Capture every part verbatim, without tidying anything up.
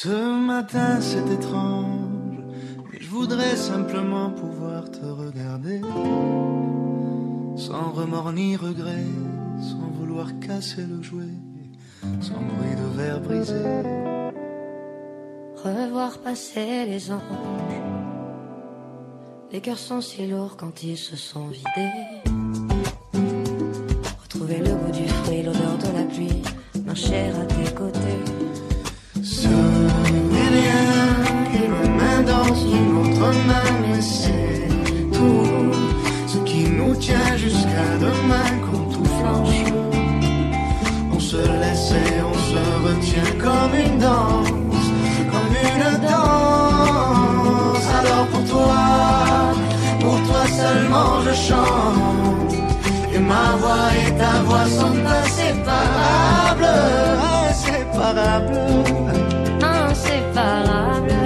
Ce matin c'est étrange, mais je voudrais simplement pouvoir te regarder, sans remords ni regret, sans vouloir casser le jouet, sans bruit de verre brisé. Revoir passer les anges, les cœurs sont si lourds quand ils se sont vidés. Retrouver le goût du fruit, l'odeur de la pluie, marcher à tes côtés. Souviens une main dans une autre main, mais c'est tout ce qui nous tient jusqu'à demain quand tout flanche. On se laisse et on se retient comme une danse, comme une danse. Alors pour toi, pour toi seulement je chante, et ma voix et ta voix sont inséparables, inséparables. Inseparable.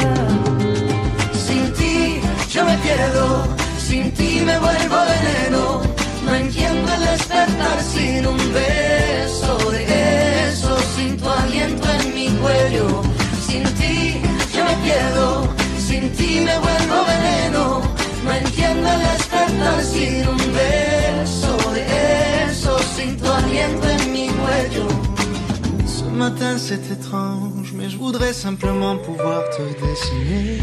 Sin ti yo me pierdo, sin ti me vuelvo veneno. No entiendo el despertar sin un beso de eso, sin tu aliento en mi cuello. Sin ti yo me pierdo, sin ti me vuelvo veneno. No entiendo el despertar sin un beso de eso, sin tu aliento en mi cuello. Ce matin c'est étrange, mais je voudrais simplement pouvoir te dessiner,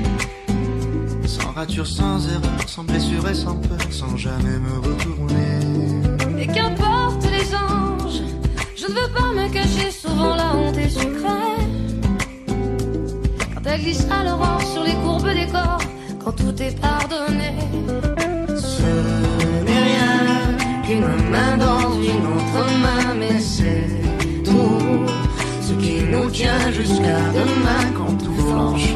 sans rature, sans erreur, sans blessure et sans peur, sans jamais me retourner. Et qu'importe les anges, je ne veux pas me cacher, souvent la honte est sucrée. Quand elle glisse à l'aurore sur les courbes des corps, quand tout est pardonné. Ce n'est rien qu'une main dans une autre main, mais c'est tout ce qui nous tient jusqu'à demain quand tout flanche.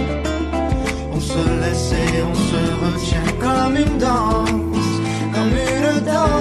On se laisse et on se retient comme une danse, comme une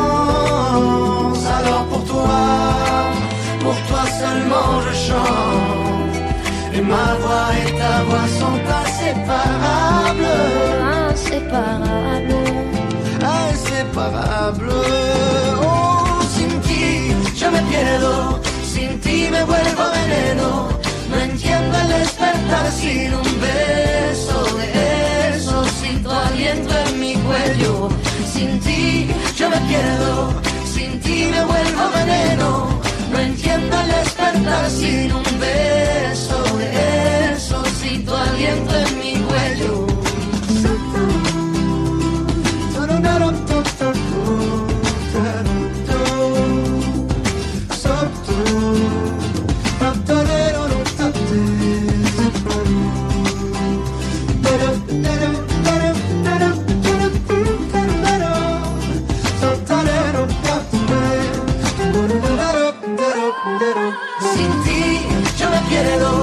danse. Alors pour toi, pour toi seulement je chante, et ma voix et ta voix sont inséparables, Inséparable. inséparables. Oh, sin ti yo me pierdo, sin ti me vuelvo veneno. No entiendo el despertar sin un beso de eso, sin tu aliento en mi cuello. Sin ti yo me pierdo, sin ti me vuelvo veneno. No entiendo el despertar sin un beso de eso, sin tu aliento en mi cuello. Sin ti yo me pierdo,